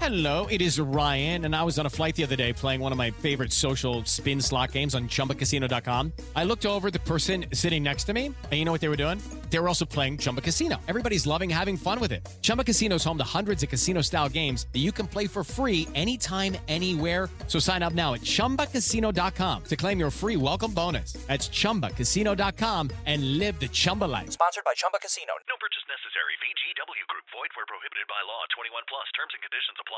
Hello, it is Ryan, and I was on a flight the other day playing one of my favorite social spin slot games on ChumbaCasino.com. I looked over at the person sitting next to me, and you know what they were doing? They were also playing Chumba Casino. Everybody's loving having fun with it. Chumba Casino is home to hundreds of casino-style games that you can play for free anytime, anywhere. So sign up now at ChumbaCasino.com to claim your free welcome bonus. That's ChumbaCasino.com and live the Chumba life. Sponsored by Chumba Casino. No purchase necessary. VGW Group. Void where prohibited by law. 21 plus. Terms and conditions apply.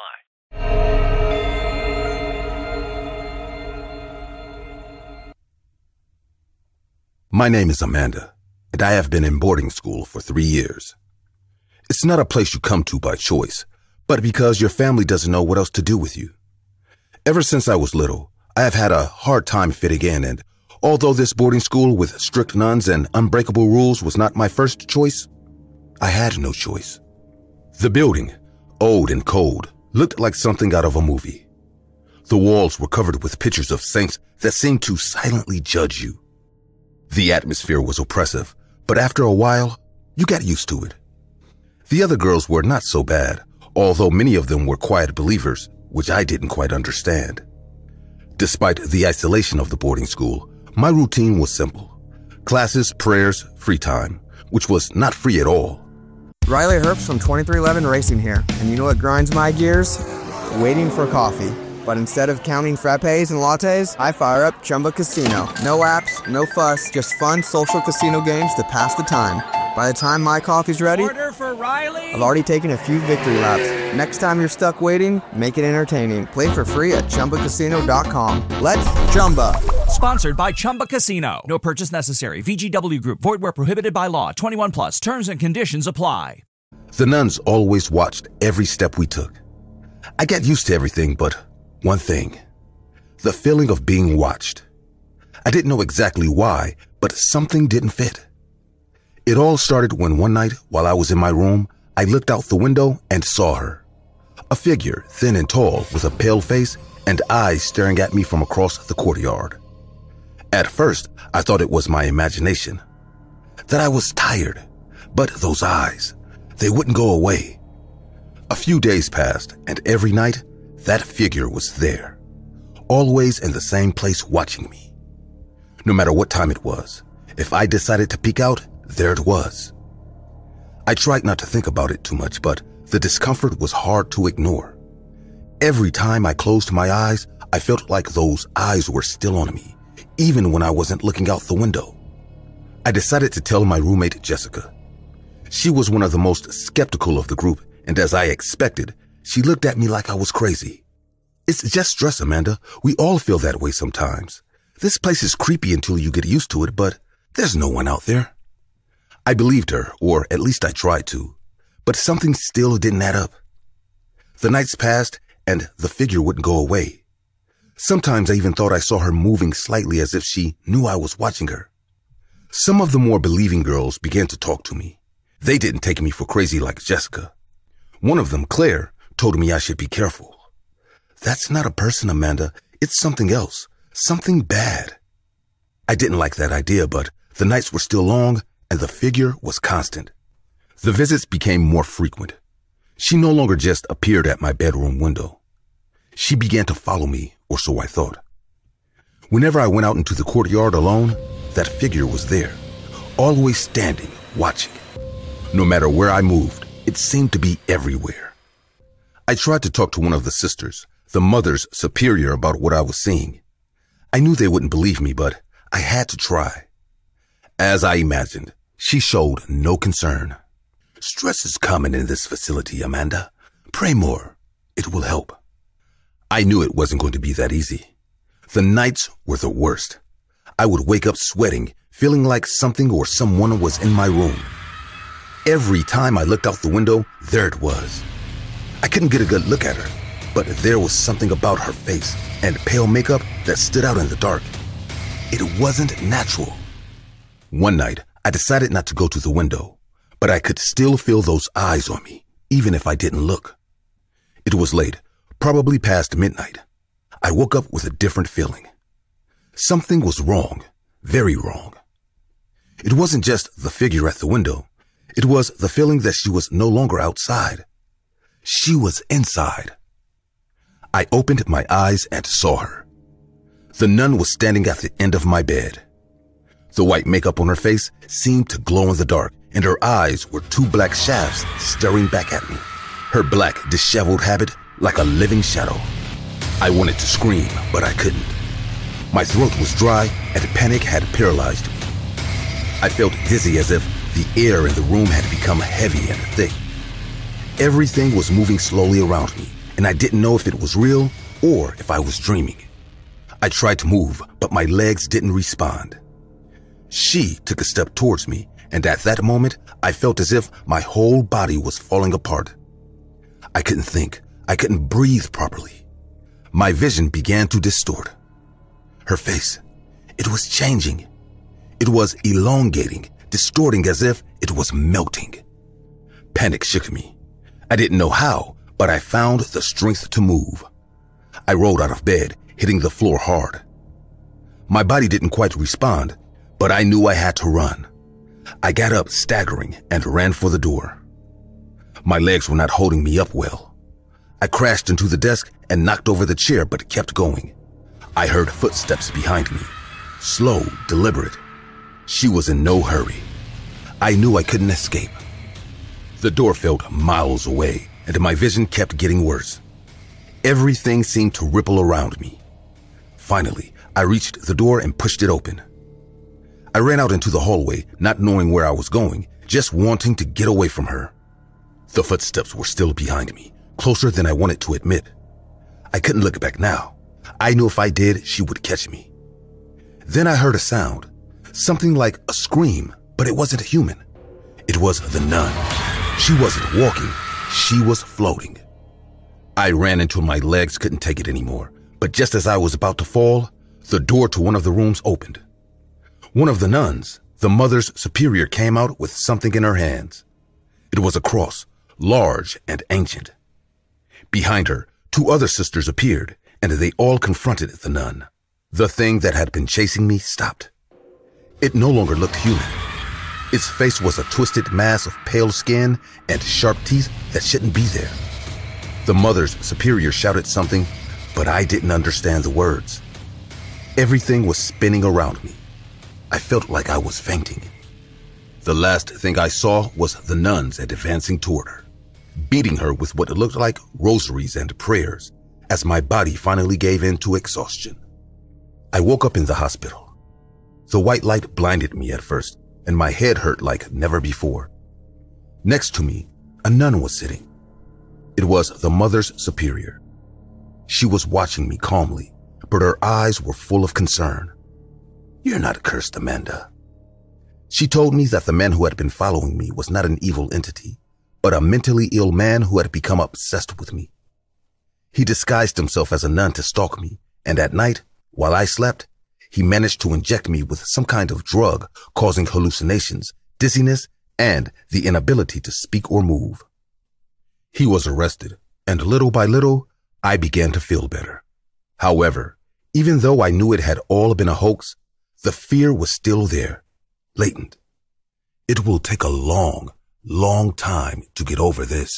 My name is Amanda, and I have been in boarding school for 3 years. It's not a place you come to by choice, but because your family doesn't know what else to do with you. Ever since I was little, I have had a hard time fitting in, and although this boarding school with strict nuns and unbreakable rules was not my first choice, I had no choice. The building, old and cold, looked like something out of a movie. The walls were covered with pictures of saints that seemed to silently judge you. The atmosphere was oppressive, but after a while, you got used to it. The other girls were not so bad, although many of them were quiet believers, which I didn't quite understand. Despite the isolation of the boarding school, my routine was simple. Classes, prayers, free time, which was not free at all. Riley Herbst from 2311 Racing here, and you know what grinds my gears? Waiting for coffee. But instead of counting frappes and lattes, I fire up Chumba Casino. No apps, no fuss, just fun social casino games to pass the time. By the time my coffee's ready, Order for Riley. I've already taken a few victory laps. Next time you're stuck waiting, make it entertaining. Play for free at ChumbaCasino.com. Let's Chumba. Sponsored by Chumba Casino. No purchase necessary. VGW Group. Void where prohibited by law. 21 plus. Terms and conditions apply. The nuns always watched every step we took. I got used to everything but one thing. The feeling of being watched. I didn't know exactly why, but something didn't fit. It all started when one night, while I was in my room, I looked out the window and saw her. A figure, thin and tall, with a pale face and eyes staring at me from across the courtyard. At first, I thought it was my imagination, that I was tired, but those eyes, they wouldn't go away. A few days passed, and every night, that figure was there, always in the same place watching me. No matter what time it was, if I decided to peek out, there it was. I tried not to think about it too much, but the discomfort was hard to ignore. Every time I closed my eyes, I felt like those eyes were still on me, even when I wasn't looking out the window. I decided to tell my roommate, Jessica. She was one of the most skeptical of the group, and as I expected, she looked at me like I was crazy. It's just stress, Amanda. We all feel that way sometimes. This place is creepy until you get used to it, but there's no one out there. I believed her, or at least I tried to, but something still didn't add up. The nights passed, and the figure wouldn't go away. Sometimes I even thought I saw her moving slightly as if she knew I was watching her. Some of the more believing girls began to talk to me. They didn't take me for crazy like Jessica. One of them, Claire, told me I should be careful. That's not a person, Amanda. It's something else. Something bad. I didn't like that idea, but the nights were still long, and the figure was constant. The visits became more frequent. She no longer just appeared at my bedroom window. She began to follow me, or so I thought. Whenever I went out into the courtyard alone, that figure was there, always standing, watching. No matter where I moved, it seemed to be everywhere. I tried to talk to one of the sisters, the mother's superior, about what I was seeing. I knew they wouldn't believe me, but I had to try. As I imagined, she showed no concern. Stress is common in this facility, Amanda. Pray more. It will help. I knew it wasn't going to be that easy. The nights were the worst. I would wake up sweating, feeling like something or someone was in my room. Every time I looked out the window, there it was. I couldn't get a good look at her, but there was something about her face and pale makeup that stood out in the dark. It wasn't natural. One night, I decided not to go to the window, but I could still feel those eyes on me, even if I didn't look. It was late, probably past midnight. I woke up with a different feeling. Something was wrong, very wrong. It wasn't just the figure at the window. It was the feeling that she was no longer outside. She was inside, I opened my eyes and saw her. The nun was standing at the end of my bed. The white makeup on her face seemed to glow in the dark, and her eyes were two black shafts staring back at me. Her black, disheveled habit like a living shadow. I wanted to scream, but I couldn't. My throat was dry, and panic had paralyzed me. I felt dizzy, as if the air in the room had become heavy and thick. Everything was moving slowly around me, and I didn't know if it was real or if I was dreaming. I tried to move, but my legs didn't respond. She took a step towards me, and at that moment, I felt as if my whole body was falling apart. I couldn't think. I couldn't breathe properly. My vision began to distort. Her face, it was changing. It was elongating, distorting as if it was melting. Panic shook me. I didn't know how, but I found the strength to move. I rolled out of bed, hitting the floor hard. My body didn't quite respond, but I knew I had to run. I got up, staggering, and ran for the door. My legs were not holding me up well. I crashed into the desk and knocked over the chair, but kept going. I heard footsteps behind me. Slow, deliberate. She was in no hurry. I knew I couldn't escape. The door felt miles away, and my vision kept getting worse. Everything seemed to ripple around me. Finally, I reached the door and pushed it open. I ran out into the hallway, not knowing where I was going, just wanting to get away from her. The footsteps were still behind me, closer than I wanted to admit. I couldn't look back now. I knew if I did, she would catch me. Then I heard a sound, something like a scream, but it wasn't human. It was the nun. She wasn't walking, she was floating. I ran until my legs couldn't take it anymore, but just as I was about to fall, the door to one of the rooms opened. One of the nuns, the Mother's Superior, came out with something in her hands. It was a cross, large and ancient. Behind her, two other sisters appeared, and they all confronted the nun. The thing that had been chasing me stopped. It no longer looked human. Its face was a twisted mass of pale skin and sharp teeth that shouldn't be there. The Mother's Superior shouted something, but I didn't understand the words. Everything was spinning around me. I felt like I was fainting. The last thing I saw was the nuns advancing toward her, beating her with what looked like rosaries and prayers, as my body finally gave in to exhaustion. I woke up in the hospital. The white light blinded me at first, and my head hurt like never before. Next to me, a nun was sitting. It was the Mother's Superior. She was watching me calmly, but her eyes were full of concern. "You're not cursed, Amanda." She told me that the man who had been following me was not an evil entity, but a mentally ill man who had become obsessed with me. He disguised himself as a nun to stalk me, and at night, while I slept, he managed to inject me with some kind of drug, causing hallucinations, dizziness, and the inability to speak or move. He was arrested, and little by little, I began to feel better. However, even though I knew it had all been a hoax, the fear was still there, latent. It will take a long, long time to get over this.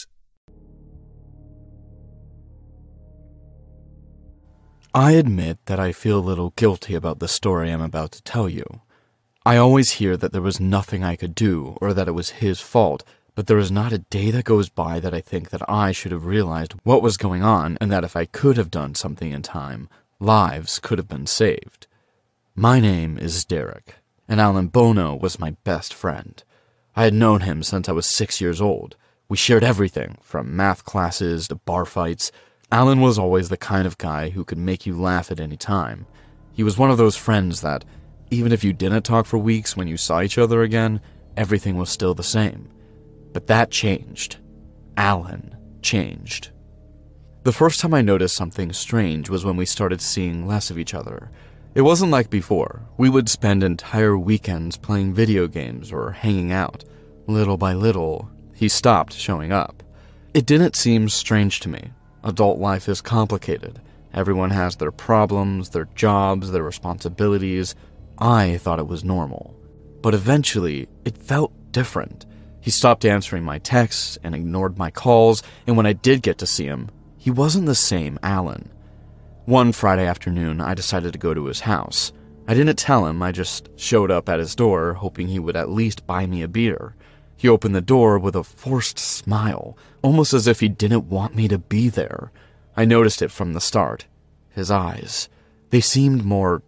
I admit that I feel a little guilty about the story I'm about to tell you. I always hear that there was nothing I could do, or that it was his fault, but there is not a day that goes by that I think that I should have realized what was going on, and that if I could have done something in time, lives could have been saved. My name is Derek, and Alan Bono was my best friend. I had known him since I was 6 years old. We shared everything, from math classes to bar fights. Alan was always the kind of guy who could make you laugh at any time. He was one of those friends that, even if you didn't talk for weeks when you saw each other again, everything was still the same. But that changed. Alan changed. The first time I noticed something strange was when we started seeing less of each other. It wasn't like before. We would spend entire weekends playing video games or hanging out. Little by little, he stopped showing up. It didn't seem strange to me. Adult life is complicated. Everyone has their problems, their jobs, their responsibilities. I thought it was normal. But eventually, it felt different. He stopped answering my texts and ignored my calls, and when I did get to see him, he wasn't the same Alan. One Friday afternoon, I decided to go to his house. I didn't tell him, I just showed up at his door, hoping he would at least buy me a beer. He opened the door with a forced smile, almost as if he didn't want me to be there. I noticed it from the start. His eyes, they seemed more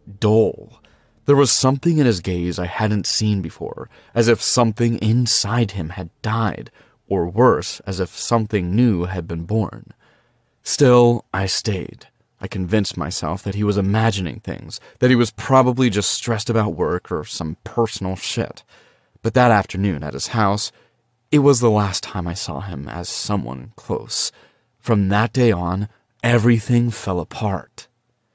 dull. There was something in his gaze I hadn't seen before, as if something inside him had died, or worse, as if something new had been born. Still, I stayed. I convinced myself that he was imagining things, that he was probably just stressed about work or some personal shit. But that afternoon at his house, it was the last time I saw him as someone close. From that day on, everything fell apart.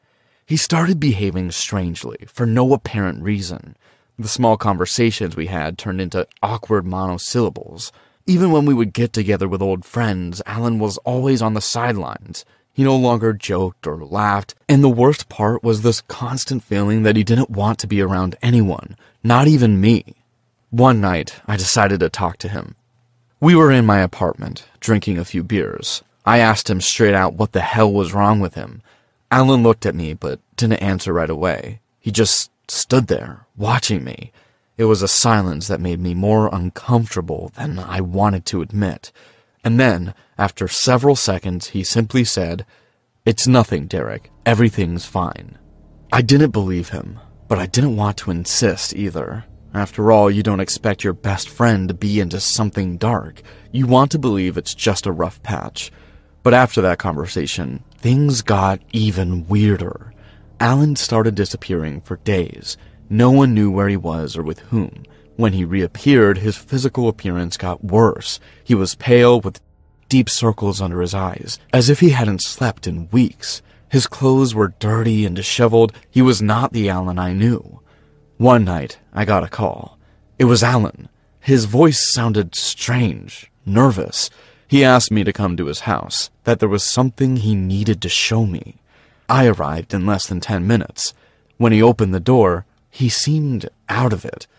He started behaving strangely, for no apparent reason. The small conversations we had turned into awkward monosyllables. Even when we would get together with old friends, Alan was always on the sidelines. He no longer joked or laughed, and the worst part was this constant feeling that he didn't want to be around anyone, not even me. One night, I decided to talk to him. We were in my apartment, drinking a few beers. I asked him straight out what the hell was wrong with him. Alan looked at me, but didn't answer right away. He just stood there, watching me. It was a silence that made me more uncomfortable than I wanted to admit. And then, after several seconds, he simply said, "It's nothing, Derek. Everything's fine." I didn't believe him, but I didn't want to insist either. After all, you don't expect your best friend to be into something dark. You want to believe it's just a rough patch. But after that conversation, things got even weirder. Alan started disappearing for days. No one knew where he was or with whom. When he reappeared, his physical appearance got worse. He was pale with deep circles under his eyes, as if he hadn't slept in weeks. His clothes were dirty and disheveled. He was not the Alan I knew. One night, I got a call. It was Alan. His voice sounded strange, nervous. He asked me to come to his house, that there was something he needed to show me. I arrived in less than 10 minutes. When he opened the door, he seemed out of it.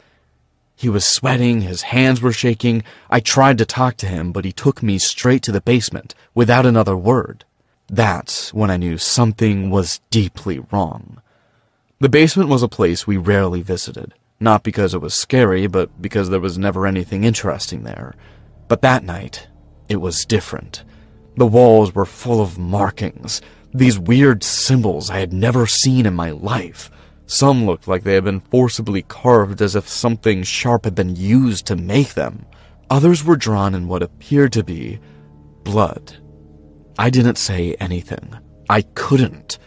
He was sweating, his hands were shaking. I tried to talk to him, but he took me straight to the basement, without another word. That's when I knew something was deeply wrong. The basement was a place we rarely visited, not because it was scary, but because there was never anything interesting there. But that night, it was different. The walls were full of markings, these weird symbols I had never seen in my life. Some looked like they had been forcibly carved as if something sharp had been used to make them. Others were drawn in what appeared to be blood. I didn't say anything. I couldn't.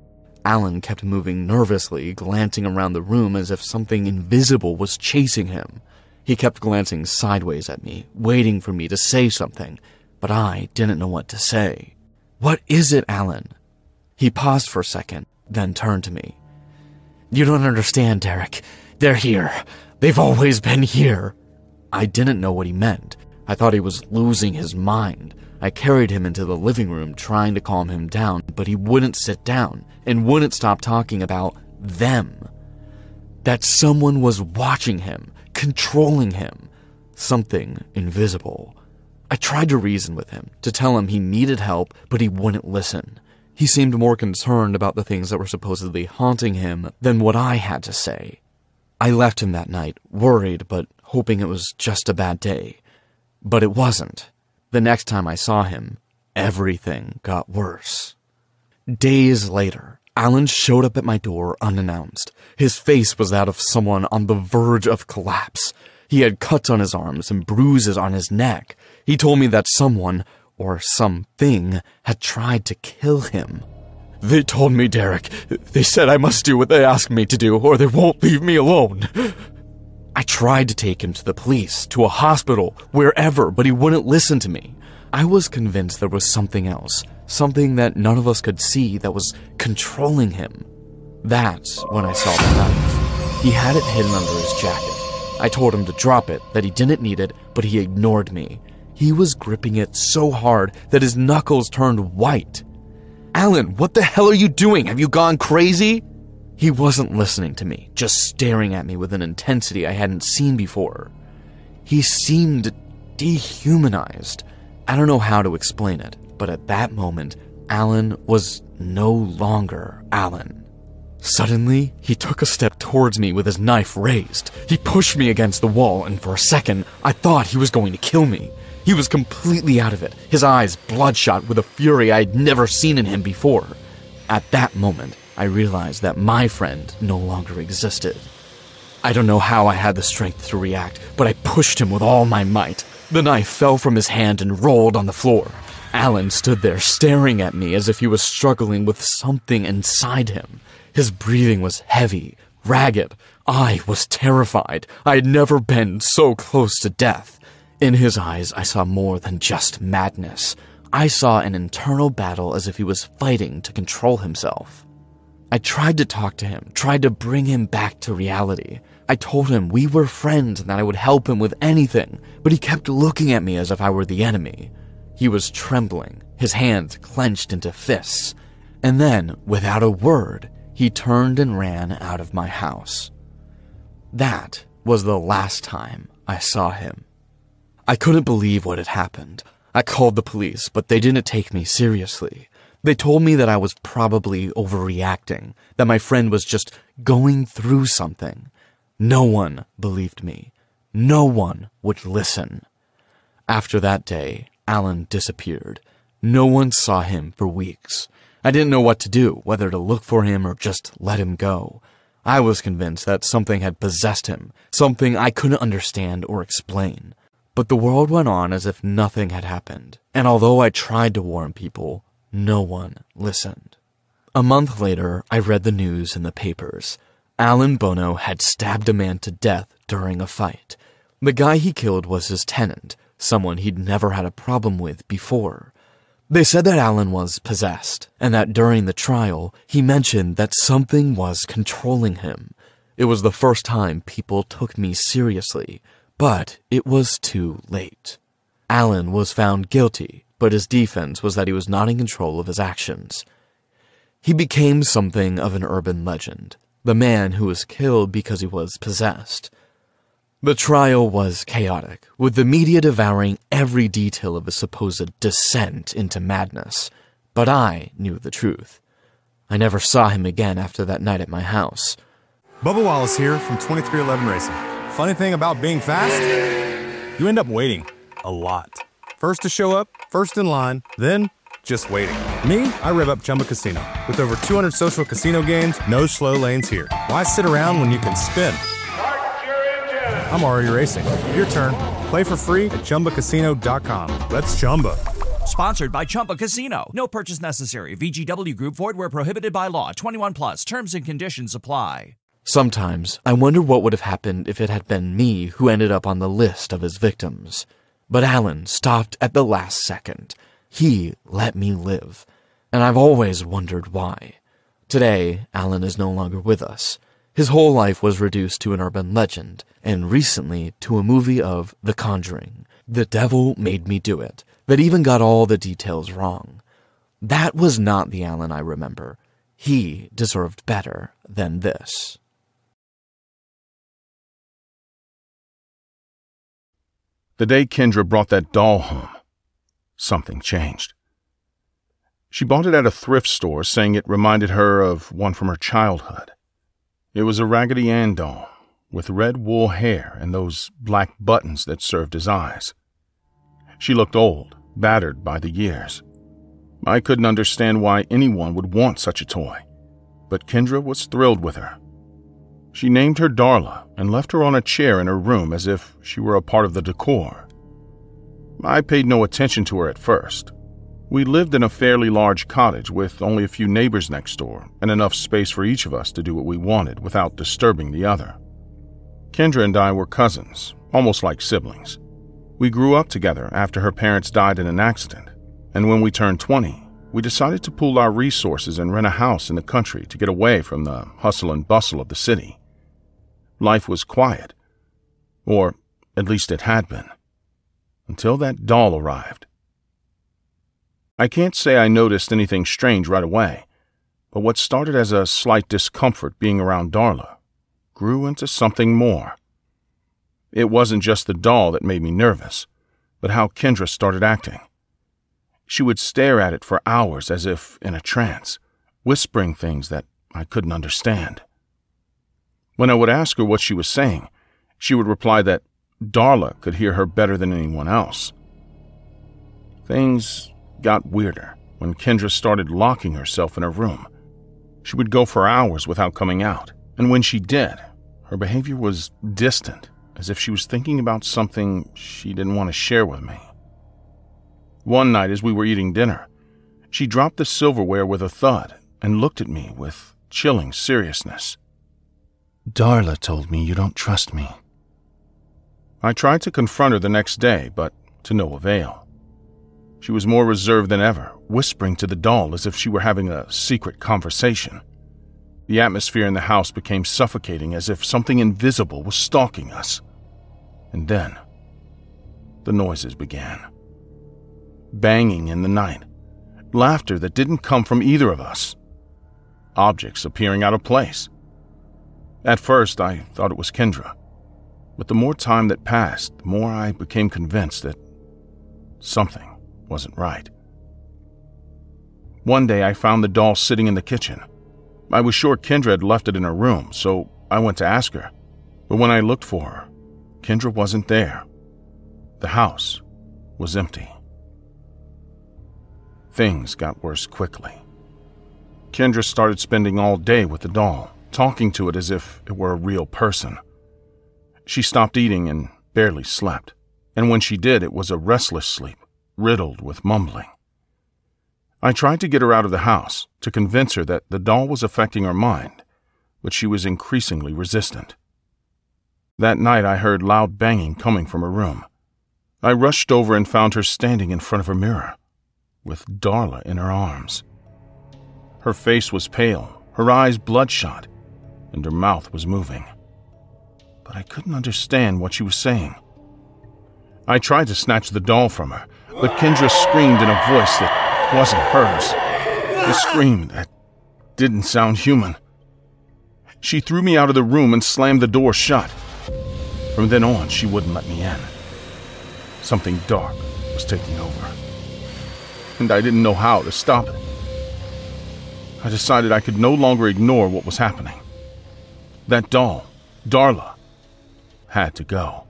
Alan kept moving nervously, glancing around the room as if something invisible was chasing him. He kept glancing sideways at me, waiting for me to say something, but I didn't know what to say. "What is it, Alan?" He paused for a second, then turned to me. "You don't understand, Derek. They're here. They've always been here." I didn't know what he meant. I thought he was losing his mind. I carried him into the living room, trying to calm him down, but he wouldn't sit down and wouldn't stop talking about them. That someone was watching him, controlling him. Something invisible. I tried to reason with him, to tell him he needed help, but he wouldn't listen. He seemed more concerned about the things that were supposedly haunting him than what I had to say. I left him that night, worried, but hoping it was just a bad day. But it wasn't. The next time I saw him, everything got worse. Days later, Alan showed up at my door unannounced. His face was that of someone on the verge of collapse. He had cuts on his arms and bruises on his neck. He told me that someone, or something, had tried to kill him. "They told me, Derek. They said I must do what they asked me to do, or they won't leave me alone." I tried to take him to the police, to a hospital, wherever, but he wouldn't listen to me. I was convinced there was something else, something that none of us could see that was controlling him. That's when I saw the knife. He had it hidden under his jacket. I told him to drop it, that he didn't need it, but he ignored me. He was gripping it so hard that his knuckles turned white. "Alan, what the hell are you doing? Have you gone crazy?" He wasn't listening to me, just staring at me with an intensity I hadn't seen before. He seemed dehumanized. I don't know how to explain it. But at that moment, Alan was no longer Alan. Suddenly, he took a step towards me with his knife raised. He pushed me against the wall, and for a second, I thought he was going to kill me. He was completely out of it, his eyes bloodshot with a fury I had never seen in him before. At that moment, I realized that my friend no longer existed. I don't know how I had the strength to react, but I pushed him with all my might. The knife fell from his hand and rolled on the floor. Alan stood there staring at me as if he was struggling with something inside him. His breathing was heavy, ragged. I was terrified. I had never been so close to death. In his eyes, I saw more than just madness. I saw an internal battle as if he was fighting to control himself. I tried to talk to him, tried to bring him back to reality. I told him we were friends and that I would help him with anything, but he kept looking at me as if I were the enemy. He was trembling, his hands clenched into fists, and then, without a word, he turned and ran out of my house. That was the last time I saw him. I couldn't believe what had happened. I called the police, but they didn't take me seriously. They told me that I was probably overreacting, that my friend was just going through something. No one believed me. No one would listen. After that day, Alan disappeared. No one saw him for weeks. I didn't know what to do, whether to look for him or just let him go. I was convinced that something had possessed him, something I couldn't understand or explain. But the world went on as if nothing had happened, and although I tried to warn people, no one listened. A month later, I read the news in the papers. Alan Bono had stabbed a man to death during a fight. The guy he killed was his tenant, someone he'd never had a problem with before. They said that Alan was possessed, and that during the trial, he mentioned that something was controlling him. It was the first time people took me seriously, but it was too late. Alan was found guilty, but his defense was that he was not in control of his actions. He became something of an urban legend, the man who was killed because he was possessed. The trial was chaotic, with the media devouring every detail of his supposed descent into madness. But I knew the truth. I never saw him again after that night at my house. Bubba Wallace here from 2311 Racing. Funny thing about being fast? You end up waiting. A lot. First to show up, first in line, then just waiting. Me, I rev up Chumba Casino. With over 200 social casino games, no slow lanes here. Why sit around when you can spin? I'm already racing. Your turn. Play for free at ChumbaCasino.com. Let's Chumba. Sponsored by Chumba Casino. No purchase necessary. VGW Group. Void where prohibited by law. 21 plus. Terms and conditions apply. Sometimes I wonder what would have happened if it had been me who ended up on the list of his victims. But Alan stopped at the last second. He let me live. And I've always wondered why. Today, Alan is no longer with us. His whole life was reduced to an urban legend, and recently to a movie of The Conjuring. The Devil Made Me Do It, that even got all the details wrong. That was not the Alan I remember. He deserved better than this. The day Kendra brought that doll home, something changed. She bought it at a thrift store, saying it reminded her of one from her childhood. It was a Raggedy Ann doll, with red wool hair and those black buttons that served as eyes. She looked old, battered by the years. I couldn't understand why anyone would want such a toy, but Kendra was thrilled with her. She named her Darla and left her on a chair in her room as if she were a part of the decor. I paid no attention to her at first. We lived in a fairly large cottage with only a few neighbors next door and enough space for each of us to do what we wanted without disturbing the other. Kendra and I were cousins, almost like siblings. We grew up together after her parents died in an accident, and when we turned 20, we decided to pool our resources and rent a house in the country to get away from the hustle and bustle of the city. Life was quiet, or at least it had been, until that doll arrived. I can't say I noticed anything strange right away, but what started as a slight discomfort being around Darla grew into something more. It wasn't just the doll that made me nervous, but how Kendra started acting. She would stare at it for hours as if in a trance, whispering things that I couldn't understand. When I would ask her what she was saying, she would reply that Darla could hear her better than anyone else. Things got weirder when Kendra started locking herself in her room. She would go for hours without coming out, and when she did, her behavior was distant, as if she was thinking about something she didn't want to share with me. One night as we were eating dinner, she dropped the silverware with a thud and looked at me with chilling seriousness. "Darla told me you don't trust me." I tried to confront her the next day, but to no avail. She was more reserved than ever, whispering to the doll as if she were having a secret conversation. The atmosphere in the house became suffocating, as if something invisible was stalking us. And then, the noises began. Banging in the night, laughter that didn't come from either of us, objects appearing out of place. At first, I thought it was Kendra, but the more time that passed, the more I became convinced that something wasn't right. One day, I found the doll sitting in the kitchen. I was sure Kendra had left it in her room, so I went to ask her. But when I looked for her, Kendra wasn't there. The house was empty. Things got worse quickly. Kendra started spending all day with the doll, talking to it as if it were a real person. She stopped eating and barely slept, and when she did, it was a restless sleep, riddled with mumbling. I tried to get her out of the house, to convince her that the doll was affecting her mind, but she was increasingly resistant. That night I heard loud banging coming from her room. I rushed over and found her standing in front of her mirror, with Darla in her arms. Her face was pale, her eyes bloodshot, and her mouth was moving. But I couldn't understand what she was saying. I tried to snatch the doll from her, but Kendra screamed in a voice that wasn't hers. A scream that didn't sound human. She threw me out of the room and slammed the door shut. From then on, she wouldn't let me in. Something dark was taking over, and I didn't know how to stop it. I decided I could no longer ignore what was happening. That doll, Darla, had to go.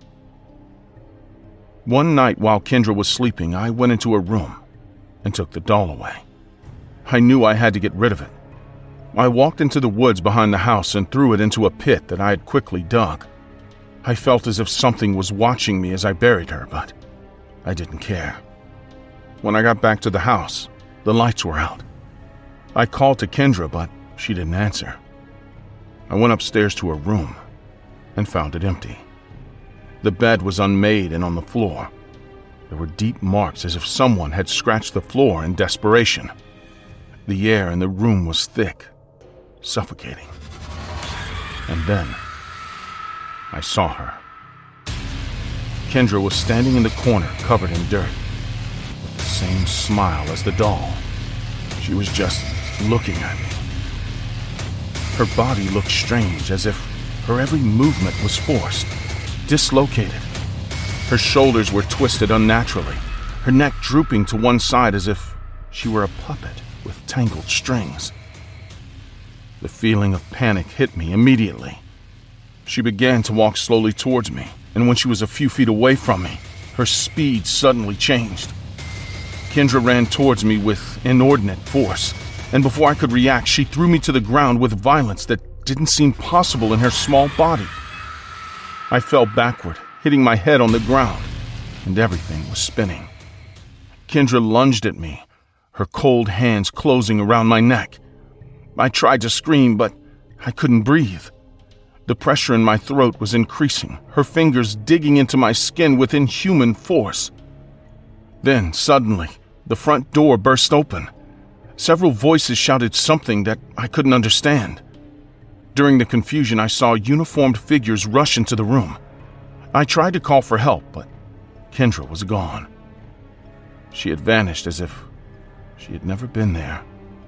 One night while Kendra was sleeping, I went into her room and took the doll away. I knew I had to get rid of it. I walked into the woods behind the house and threw it into a pit that I had quickly dug. I felt as if something was watching me as I buried her, but I didn't care. When I got back to the house, the lights were out. I called to Kendra, but she didn't answer. I went upstairs to her room and found it empty. The bed was unmade and on the floor. There were deep marks as if someone had scratched the floor in desperation. The air in the room was thick, suffocating. And then, I saw her. Kendra was standing in the corner, covered in dirt, with the same smile as the doll. She was just looking at me. Her body looked strange, as if her every movement was forced, dislocated. Her shoulders were twisted unnaturally, her neck drooping to one side as if she were a puppet with tangled strings. The feeling of panic hit me immediately. She began to walk slowly towards me, and when she was a few feet away from me, her speed suddenly changed. Kendra ran towards me with inordinate force, and before I could react, she threw me to the ground with violence that didn't seem possible in her small body. I fell backward, hitting my head on the ground, and everything was spinning. Kendra lunged at me, her cold hands closing around my neck. I tried to scream, but I couldn't breathe. The pressure in my throat was increasing, her fingers digging into my skin with inhuman force. Then, suddenly, the front door burst open. Several voices shouted something that I couldn't understand. During the confusion, I saw uniformed figures rush into the room. I tried to call for help, but Kendra was gone. She had vanished as if she had never been there.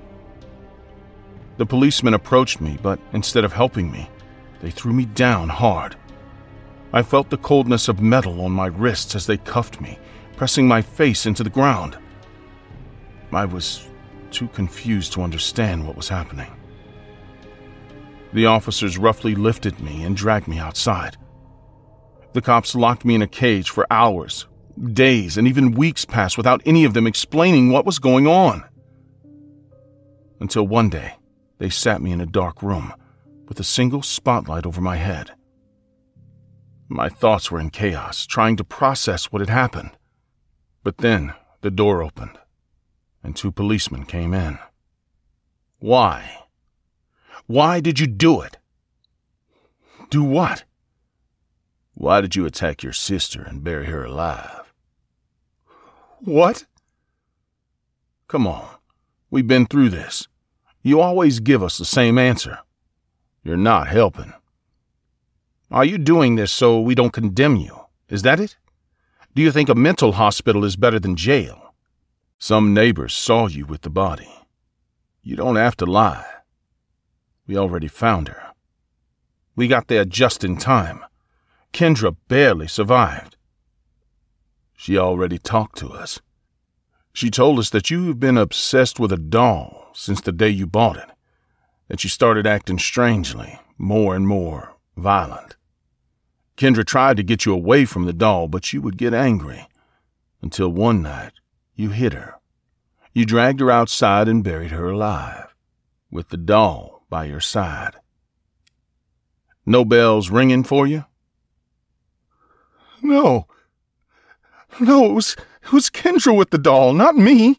The policemen approached me, but instead of helping me, they threw me down hard. I felt the coldness of metal on my wrists as they cuffed me, pressing my face into the ground. I was too confused to understand what was happening. The officers roughly lifted me and dragged me outside. The cops locked me in a cage for hours, days, and even weeks passed without any of them explaining what was going on. Until one day, they sat me in a dark room with a single spotlight over my head. My thoughts were in chaos, trying to process what had happened. But then the door opened, and 2 policemen came in. Why? Why did you do it? Do what? Why did you attack your sister and bury her alive? What? Come on, we've been through this. You always give us the same answer. You're not helping. Are you doing this so we don't condemn you? Is that it? Do you think a mental hospital is better than jail? Some neighbors saw you with the body. You don't have to lie. We already found her. We got there just in time. Kendra barely survived. She already talked to us. She told us that you've been obsessed with a doll since the day you bought it, that you started acting strangely, more and more violent. Kendra tried to get you away from the doll, but you would get angry, until one night you hit her. You dragged her outside and buried her alive, with the doll by your side. No bells ringing for you? No, it was Kendra with the doll, not me.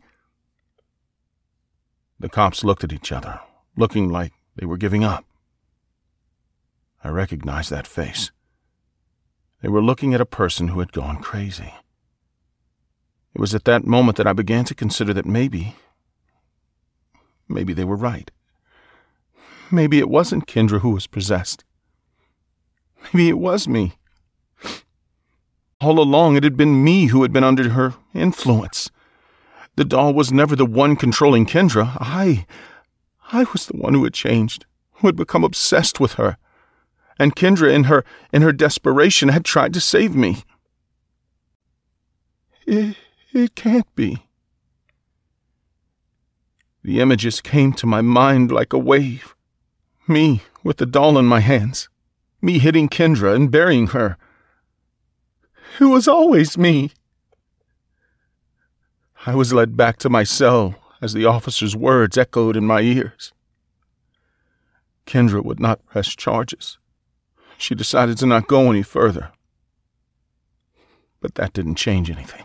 The cops looked at each other, looking like they were giving up. I recognized that face. They were looking at a person who had gone crazy. It was at that moment that I began to consider that maybe they were right. Maybe it wasn't Kendra who was possessed. Maybe it was me. All along, it had been me who had been under her influence. The doll was never the one controlling Kendra. I was the one who had changed, who had become obsessed with her. And Kendra, in her desperation, had tried to save me. It can't be. The images came to my mind like a wave. Me with the doll in my hands. Me hitting Kendra and burying her. It was always me. I was led back to my cell as the officer's words echoed in my ears. Kendra would not press charges. She decided to not go any further. But that didn't change anything.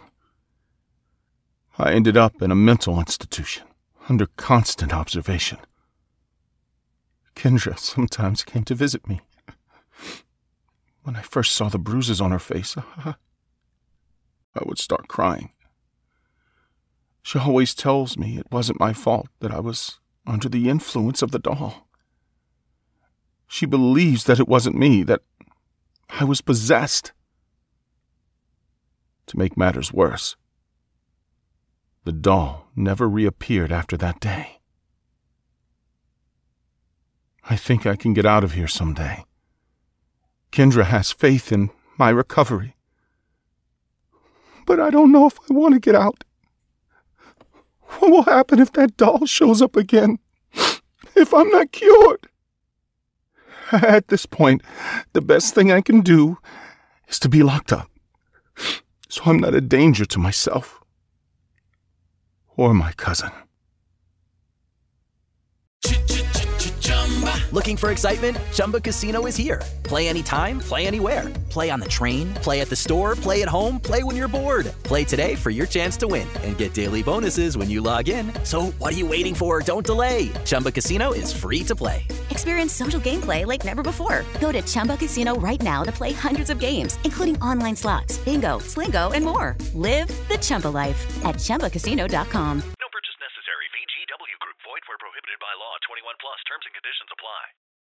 I ended up in a mental institution, under constant observation. Kendra sometimes came to visit me. When I first saw the bruises on her face, I would start crying. She always tells me it wasn't my fault, that I was under the influence of the doll. She believes that it wasn't me, that I was possessed. To make matters worse, the doll never reappeared after that day. I think I can get out of here someday. Kendra has faith in my recovery. But I don't know if I want to get out. What will happen if that doll shows up again? If I'm not cured? At this point, the best thing I can do is to be locked up, so I'm not a danger to myself or my cousin. Looking for excitement? Chumba Casino is here. Play anytime, play anywhere. Play on the train, play at the store, play at home, play when you're bored. Play today for your chance to win and get daily bonuses when you log in. So what are you waiting for? Don't delay. Chumba Casino is free to play. Experience social gameplay like never before. Go to Chumba Casino right now to play hundreds of games, including online slots, bingo, Slingo, and more. Live the Chumba life at ChumbaCasino.com.